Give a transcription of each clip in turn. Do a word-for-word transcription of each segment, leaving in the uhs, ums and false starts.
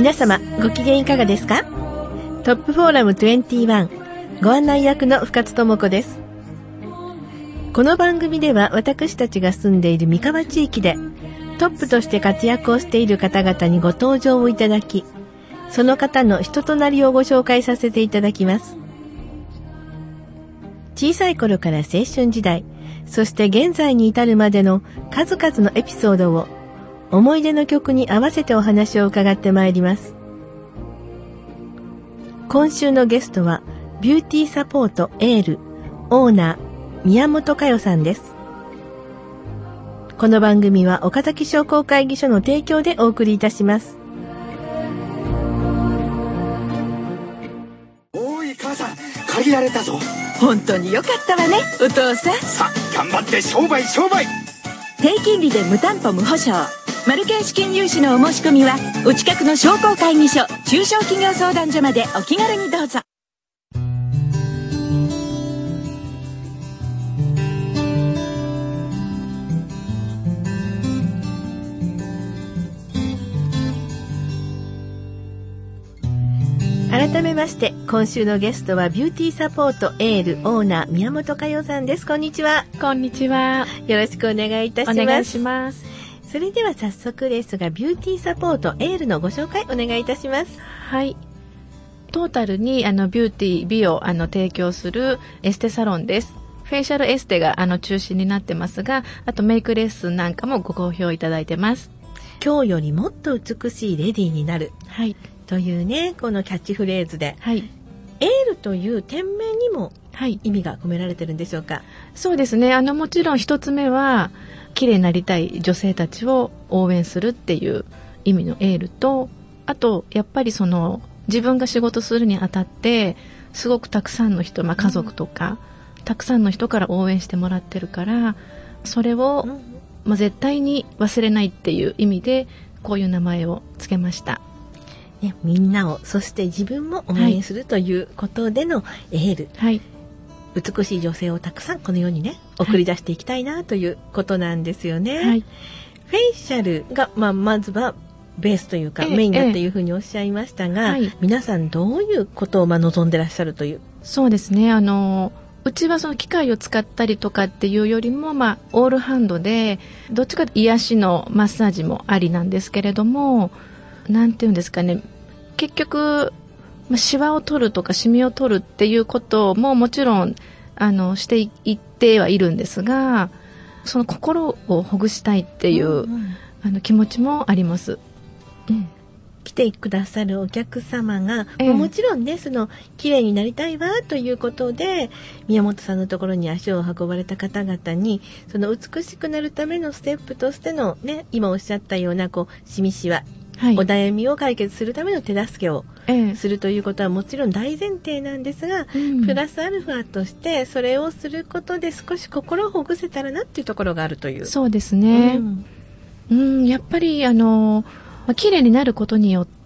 皆様ご機嫌いかがですか？トップフォーラムにじゅういちご案内役の深津智子です。この番組では私たちが住んでいる三河地域でトップとして活躍をしている方々にご登場をいただき、その方の人となりをご紹介させていただきます。小さい頃から青春時代、そして現在に至るまでの数々のエピソードを思い出の曲に合わせてお話を伺ってまいります。今週のゲストはビューティーサポートエールオーナー宮本佳代さんです。この番組は岡崎商工会議所の提供でお送りいたします。 おい母さん、借りられたぞ。 本当によかったわね、お父さん。 さあ頑張って商売商売。 低金利で無担保無保証、マルケン資金融資のお申し込みはお近くの商工会議所中小企業相談所までお気軽にどうぞ。 改めまして今週のゲストはビューティーサポートエールオーナー宮本佳代さんです。こんにちは。 こんにちは。 よろしくお願いいたします。 お願いします。 それでは早速ですが、ビューティーサポートエールのご紹介お願いいたします。 はい。トータルにあのビューティー美をあの提供するエステサロンです。フェイシャルエステがあの中心になってますが、あとメイクレッスンなんかもご好評いただいてます。 今日よりもっと美しいレディーになる。 はい。 というね、このキャッチフレーズで、 はい、 エールという店名にも意味が込められてるんでしょうか？はい、 そうですね。あのもちろん一つ目は綺麗になりたい女性たちを応援するっていう意味のエールと、あとやっぱりその自分が仕事するにあたってすごくたくさんの人、まあ、家族とか、うん、たくさんの人から応援してもらってるから、それを、うんまあ、絶対に忘れないっていう意味でこういう名前をつけました。 ね、みんなを、そして自分も応援するということでのエール、 はい、 美しい女性をたくさんこの世にね送り出していきたいなということなんですよね。はい、フェイシャルが、まあ、まずはベースというかメインだというふうにおっしゃいましたが、はい、皆さんどういうことをまあ望んでらっしゃるという？ そうですね、あのうちはその機械を使ったりとかっていうよりも、まあ、オールハンドでどっちか癒しのマッサージもありなんですけれども、なんていうんですかね、結局、まあ、シワを取るとかシミを取るっていうことももちろんあのしていってはいるんですが、その心をほぐしたいっていう、うんうん、あの気持ちもあります。 うん、来てくださるお客様が、ええ、もちろんね、その綺麗になりたいわということで宮本さんのところに足を運ばれた方々に、その美しくなるためのステップとしてのね、今おっしゃったようなこうシミシワ、はい、お悩みを解決するための手助けをするということはもちろん大前提なんですが、うん、プラスアルファとしてそれをすることで少し心をほぐせたらなっていうところがあるという。 そうですね、うんうん、やっぱりあの、まあ、綺麗になることによって、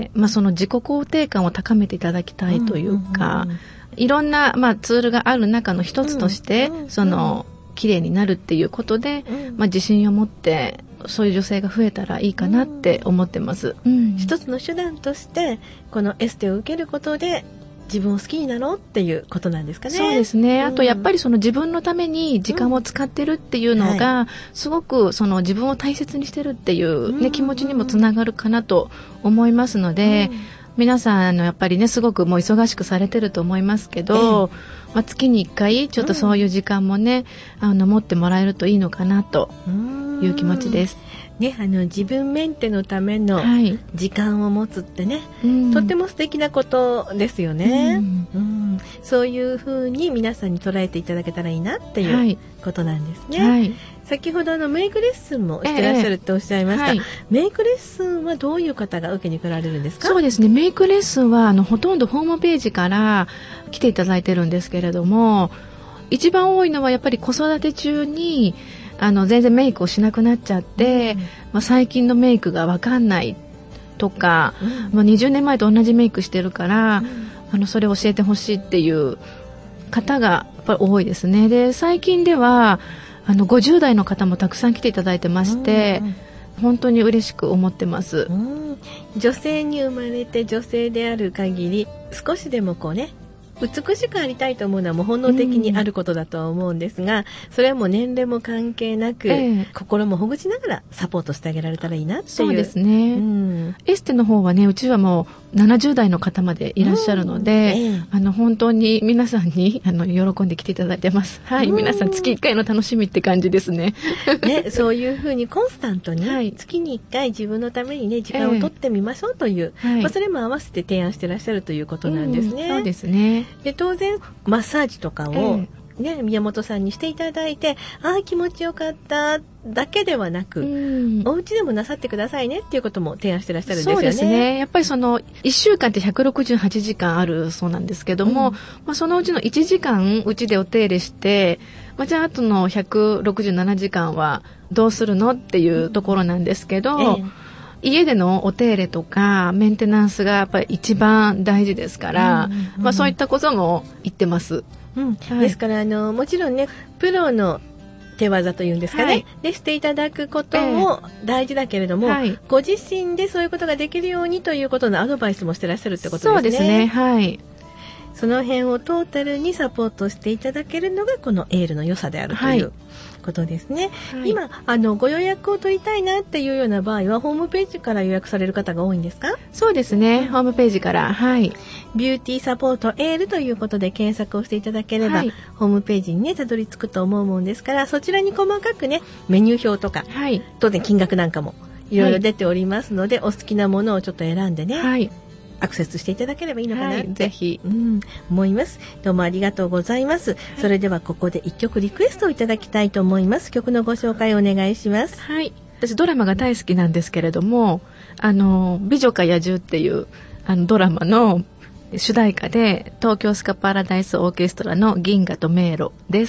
まあ、その自己肯定感を高めていただきたいというか、うんうんうん、いろんな、まあ、ツールがある中の一つとして、うんうんうん、その綺麗になるっていうことで、うんまあ、自信を持ってそういう女性が増えたらいいかなって思ってます、うん、 一つの手段としてこのエステを受けることで自分を好きになろうっていうことなんですかね。 そうですね、うん、あとやっぱりその自分のために時間を使ってるっていうのが、うんはい、すごくその自分を大切にしてるっていう、ねうん、気持ちにもつながるかなと思いますので、うん、皆さんあのやっぱりねすごくもう忙しくされてると思いますけど、えーまあ、月にいっかいちょっとそういう時間もね、うん、あの持ってもらえるといいのかなという気持ちです。 ね、あの自分メンテのための時間を持つってね、はい、とっても素敵なことですよね、うんうん、そういうふうに皆さんに捉えていただけたらいいなっていうことなんですね、はい、先ほどのメイクレッスンもしてらっしゃるっておっしゃいました、ええはい、メイクレッスンはどういう方が受けに来られるんですか？ そうですね、メイクレッスンはあのほとんどホームページから来ていただいてるんですけれども、一番多いのはやっぱり子育て中にあの全然メイクをしなくなっちゃって、うんまあ、最近のメイクが分かんないとか、うんまあ、にじゅうねんまえと同じメイクしてるから、うん、あのそれを教えてほしいっていう方がやっぱり多いですね。で最近ではあのごじゅう代の方もたくさん来ていただいてまして、うんうん、 本当に嬉しく思ってます。 うん、女性に生まれて女性である限り少しでもこうね美しくありたいと思うのはもう本能的にあることだとは思うんですが、うん、それはもう年齢も関係なく、ええ、心もほぐしながらサポートしてあげられたらいいなっていう。 そうですね、 うん、 エステの方はねうちはもうななじゅう代の方までいらっしゃるので、うんええ、あの本当に皆さんにあの喜んで来ていただいてます。はい、うん、皆さん月いっかいの楽しみって感じですね。 ね、そういうふうにコンスタントに月にいっかい自分のためにね時間を取ってみましょうという、ええまあ、それも合わせて提案してらっしゃるということなんですね。 うん、そうですね。 で当然マッサージとかを、ええね、宮本さんにしていただいてああ気持ちよかっただけではなく、うん、お家でもなさってくださいねっていうことも提案してらっしゃるんですよね。 そうですね。やっぱりそのいっしゅうかんってひゃくろくじゅうはちじかんあるそうなんですけども、うんまあ、そのうちのいちじかんうちでお手入れして、まあ、じゃああとのひゃくろくじゅうななじかんはどうするのっていうところなんですけど、ええ、家でのお手入れとかメンテナンスがやっぱり一番大事ですから、うんうんうんまあ、そういったことも言ってます。 うんはい、ですからあのもちろんねプロの手技というんですかね、はい、でしていただくことも大事だけれども、えーはい、ご自身でそういうことができるようにということのアドバイスもしてらっしゃるってことですね。 そうですね、はい、 その辺をトータルにサポートしていただけるのがこのエールの良さであるという、はいことですね。はい、今あのご予約を取りたいなっていうような場合はホームページから予約される方が多いんですか？ そうですね、ホームページから、はい、 ビューティーサポートエールということで検索をしていただければ、はい、ホームページにねたどり着くと思うもんですからそちらに細かくねメニュー表とか、はい、当然金額なんかもいろいろ出ておりますので、はい、お好きなものをちょっと選んでね、はいアクセスしていただければいいのかなって、はい、 ぜひ、 うん、思います。どうもありがとうございます、はい、それではここでいっきょくリクエストをいただきたいと思います。曲のご紹介をお願いします。 はい、私ドラマが大好きなんですけれどもあの美女か野獣っていうあのドラマの主題歌で東京スカパラダイスオーケストラの銀河と迷路です。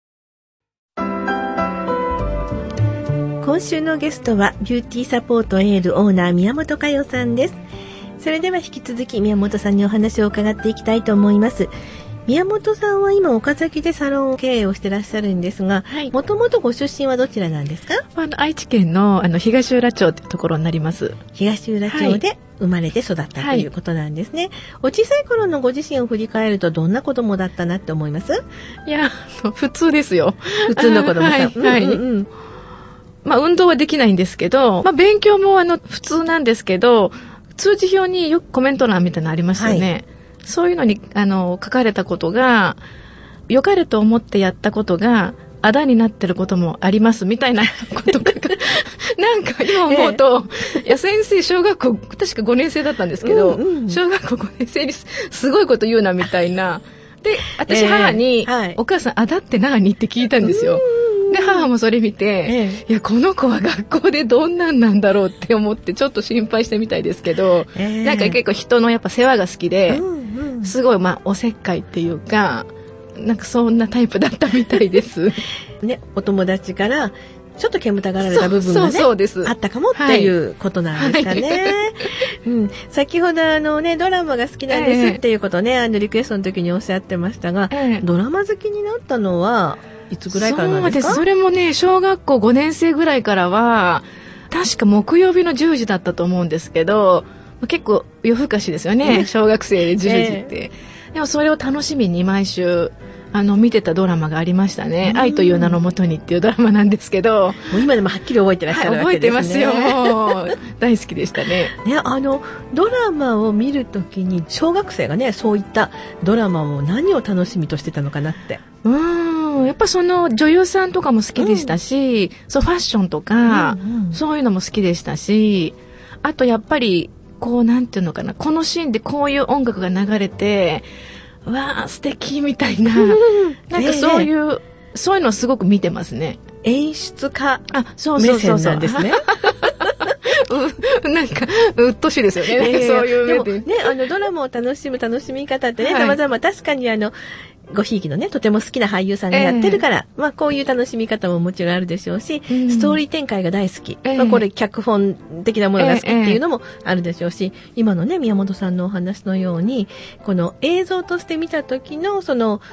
今週のゲストはビューティーサポートエールオーナー宮本佳代さんです。それでは引き続き宮本さんにお話を伺っていきたいと思います。宮本さんは今岡崎でサロン経営をしてらっしゃるんですが、もともとご出身はどちらなんですか？ あの愛知県 の, あの東浦町というところになります。 東浦町で生まれて育った、はい、ということなんですね。お小さい頃のご自身を振り返るとどんな子供だったなって思います？ いや普通ですよ。 普通の子供さん、はいはいうんうんまあ、運動はできないんですけど、まあ、勉強もあの普通なんですけど通知表によくコメント欄みたいなのありましたよね、はい、そういうのにあの書かれたことが良かれと思ってやったことがあだになってることもありますみたいなことがなんか今思うと、ええ、いや先生小学校確かごねん生だったんですけど、うんうん、小学校ごねん生にすごいこと言うなみたいなで私母に、えーはい、お母さんあだって何って聞いたんですよ。で母もそれ見て、ええ、いやこの子は学校でどんなんなんだろうって思ってちょっと心配してみたいですけど、ええ、なんか結構人のやっぱ世話が好きで、うんうん、すごいまあおせっかいっていうかなんかそんなタイプだったみたいですね、お友達からちょっと煙たがられた部分が、ね、 そうそうですあったかもっていうことなんですかね、はいはいうん、先ほどあの、ね、ドラマが好きなんですっていうことね、ええ、あのリクエストの時におっしゃってましたが、ええ、ドラマ好きになったのはいつぐらいからなんですか？ そうです。それもね小学校ごねん生ぐらいからは確か木曜日のじゅうじだったと思うんですけど結構夜更かしですよね小学生でじゅうじって、えー、でもそれを楽しみに毎週あの見てたドラマがありましたね。愛という名のもとにっていうドラマなんですけどもう今でもはっきり覚えてらっしゃるわけですね、はい、 覚えてますよ。もう大好きでしたね。 ね、あのドラマを見るときに小学生がねそういったドラマを何を楽しみとしてたのかなってうんやっぱその女優さんとかも好きでしたし、うん、そうファッションとか、うんうん、そういうのも好きでしたしあとやっぱりこうなんていうのかなこのシーンでこういう音楽が流れてわあ素敵みたいななんかそういう、えー、そういうのをすごく見てますね。 演出家目線なんですね。 うなんかうっとしいですよね、えー、そういうでもねあのドラマを楽しむ楽しみ方ってね、はい、様々確かにあのごひいきのねとても好きな俳優さんがやってるから、えーまあ、こういう楽しみ方ももちろんあるでしょうし、うん、ストーリー展開が大好き、えーまあ、これ脚本的なものが好きっていうのもあるでしょうし、えー、今のね宮本さんのお話のようにこの映像として見た時のその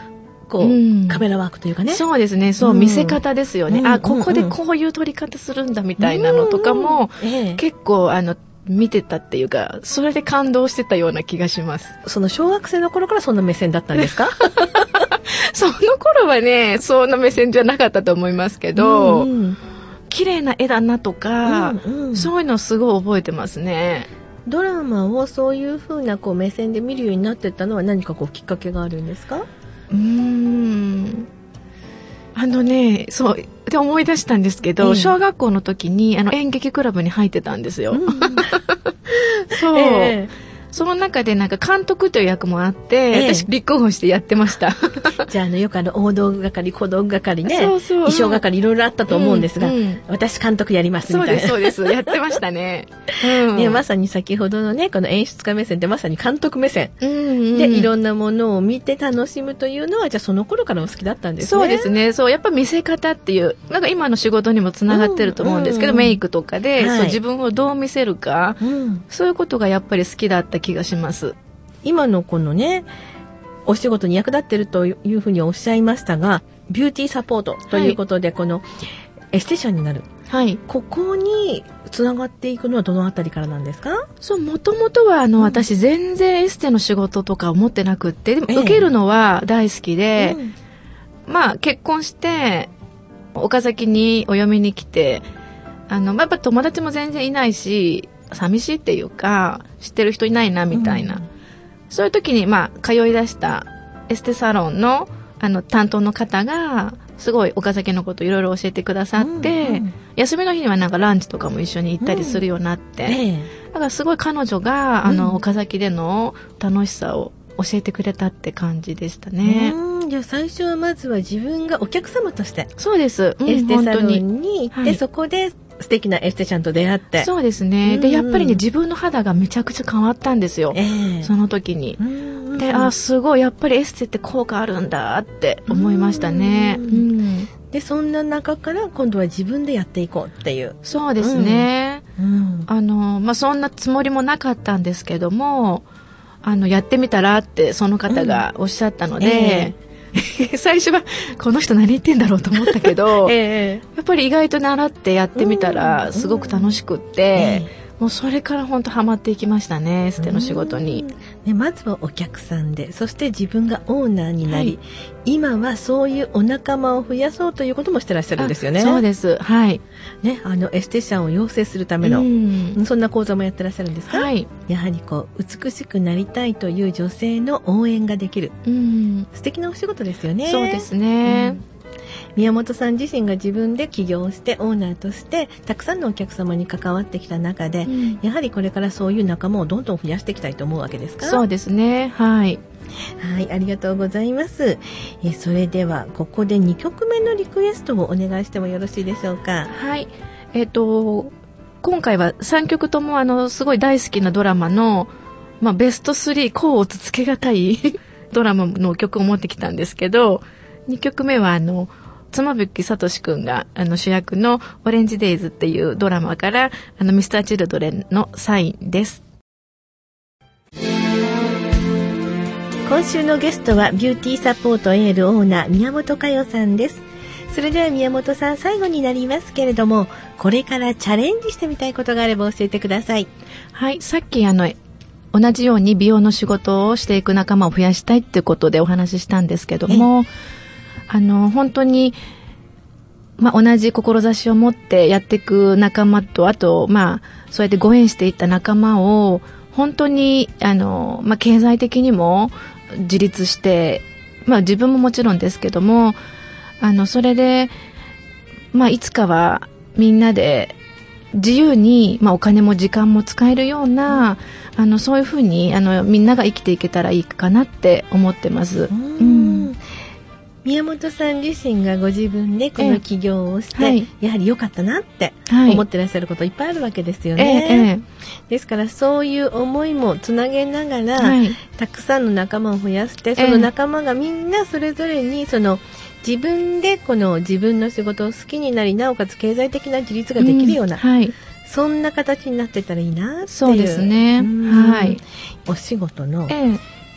こう、うん、カメラワークというかね。 そうですね。そう、うん、見せ方ですよね。うん、あ、ここでこういう撮り方するんだみたいなのとかも、うんええ、結構あの見てたっていうか、それで感動してたような気がします。 その小学生の頃からそんな目線だったんですか？ その頃はね、そんな目線じゃなかったと思いますけど、うんうん、綺麗な絵だなとか、うんうん、そういうのすごい覚えてますね。 ドラマをそういう風なこう目線で見るようになってったのは何かこうきっかけがあるんですか？ うーんあのね、そうで思い出したんですけど、ええ、小学校の時にあの演劇クラブに入ってたんですよ。うん、そう、ええその中でなんか監督という役もあって、ええ、私立候補してやってました。 じゃあ、あのよくあの大道具係、小道具係ね、そうそう、衣装係いろいろあったと思うんですが、うんうん、私監督やりますみたいな。 そうですそうです、やってましたね。 うん、ね、まさに先ほどのね、この演出家目線ってまさに監督目線、うんうん、でいろんなものを見て楽しむというのは、じゃあその頃からお好きだったんですね。 そうですね。そうやっぱ見せ方っていうなんか今の仕事にもつながってると思うんですけど、うんうん、メイクとかで、はい、そう自分をどう見せるか、うん、そういうことがやっぱり好きだった気がします。 今のこのねお仕事に役立っているというふうにおっしゃいましたが、ビューティーサポートということで、はい、このエステティシャンになる、はい、ここにつながっていくのはどのあたりからなんですか？ そう、もともとはあの、うん、私全然エステの仕事とか思ってなくって、でも受けるのは大好きで、ええうん、まあ結婚して岡崎にお嫁に来て、あの、まあ、やっぱ友達も全然いないし寂しいっていうか知ってる人いないなみたいな、うん、そういう時にまあ通い出したエステサロンのあの担当の方がすごい岡崎のこといろいろ教えてくださって、うんうん、休みの日にはなんかランチとかも一緒に行ったりするようになって、うんええ、だからすごい彼女があの、うん、岡崎での楽しさを教えてくれたって感じでしたね。 うん、じゃあ最初はまずは自分がお客様としてそうです、うん、 エステサロンに行って、はい、そこで素敵なエステちゃんと出会って。 そうですね、うん、でやっぱりね自分の肌がめちゃくちゃ変わったんですよ、えー、その時に、うん、であすごいやっぱりエステって効果あるんだって思いましたね、うんうん、 でそんな中から今度は自分でやっていこうっていう。 そうですね、うん、あのまあ、そんなつもりもなかったんですけども、あのやってみたらってその方がおっしゃったので、うんえー最初はこの人何言ってんだろうと思ったけど、えー、やっぱり意外と習ってやってみたらすごく楽しくって、うん、もうそれから本当ハマっていきましたね、エステの仕事に、 ね、まずはお客さんで、そして自分がオーナーになり、はい、今はそういうお仲間を増やそうということもしてらっしゃるんですよね。 そうです、はいね、あのエステシャンを養成するための、うん、そんな講座もやってらっしゃるんですか？はい、やはりこう美しくなりたいという女性の応援ができる、うん、素敵なお仕事ですよね。 そうですね、うん宮本さん自身が自分で起業してオーナーとしてたくさんのお客様に関わってきた中で、うん、やはりこれからそういう仲間をどんどん増やしていきたいと思うわけですか？ そうですね、はいはい、ありがとうございます。えそれではここでにきょくめのリクエストをお願いしてもよろしいでしょうか？ はい、えっと今回はさんきょくともあのすごい大好きなドラマの、まあ、ベストスリー甲乙つけがたいドラマの曲を持ってきたんですけど、にきょくめはあの妻夫木聡くんがあの主役のオレンジデイズっていうドラマからあのミスターチルドレンのサインです。 今週のゲストはビューティーサポートエールオーナー宮本佳代さんです。それでは宮本さん、最後になりますけれども、これからチャレンジしてみたいことがあれば教えてください。 はい、さっきあの同じように美容の仕事をしていく仲間を増やしたいっていうことでお話ししたんですけども、あの本当に、まあ、同じ志を持ってやっていく仲間と、あと、まあ、そうやってご縁していった仲間を本当にあの、まあ、経済的にも自立して、まあ、自分ももちろんですけども、あのそれで、まあ、いつかはみんなで自由に、まあ、お金も時間も使えるような、うん、あのそういうふうにあのみんなが生きていけたらいいかなって思ってます。うん、うん宮本さん自身がご自分でこの起業をして、ええはい、やはり良かったなって思ってらっしゃることいっぱいあるわけですよね、ええ、ですからそういう思いもつなげながら、はい、たくさんの仲間を増やして、その仲間がみんなそれぞれにその自分でこの自分の仕事を好きになり、なおかつ経済的な自立ができるような、うんはい、そんな形になってたらいいなっていう。 そうですね、はい、 お仕事の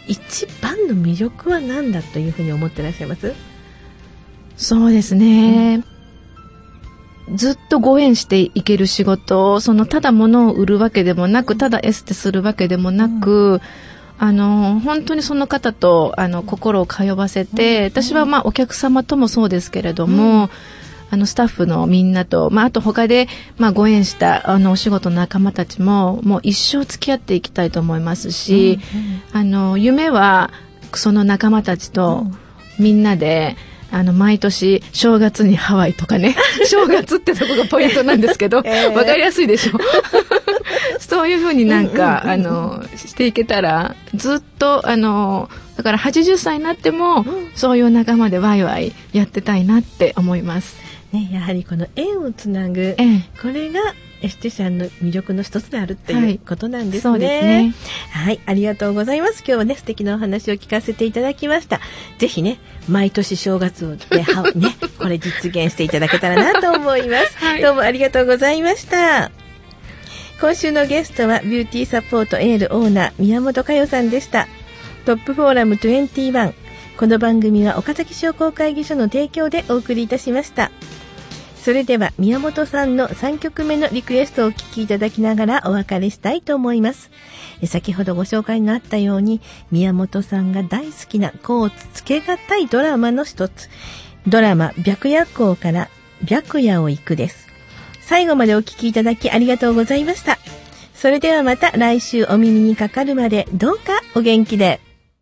一番の魅力は何だというふうに思ってらっしゃいます？ そうですね、うん、ずっとご縁していける仕事、そのただ物を売るわけでもなく、ただエステするわけでもなく、うん、あの本当にその方とあの心を通わせて、うん、私はまあお客様ともそうですけれども、うん、あのスタッフのみんなと、まあ、あと他でまあご縁したあのお仕事の仲間たちももう一生付き合っていきたいと思いますし、うんうん、あの夢はその仲間たちとみんなで、あの毎年正月にハワイとかね正月ってとこがポイントなんですけど、えー、分かりやすいでしょそういうふうになんか、うんうんうんうん、あのしていけたらずっとあのだからはちじゅっさいになっても、うん、そういう仲間でワイワイやってたいなって思います、 ね、やはりこの縁をつなぐ、ええ、これがエステシャンの魅力の一つであるっていうことなんですね。はい、そうですね。はい、ありがとうございます。今日はね、素敵なお話を聞かせていただきました。ぜひね、毎年正月ではね、これ実現していただけたらなと思います。はい、どうもありがとうございました。今週のゲストはビューティーサポートエールオーナー宮本佳代さんでした。トップフォーラムにじゅういち。この番組は岡崎商工会議所の提供でお送りいたしました。それでは宮本さんのさんきょくめのリクエストをお聴きいただきながらお別れしたいと思います。先ほどご紹介のあったように、宮本さんが大好きな甲乙つけがたいドラマの一つ、ドラマ白夜行から白夜を行くです。最後までお聞きいただきありがとうございました。それではまた来週お耳にかかるまでどうかお元気で。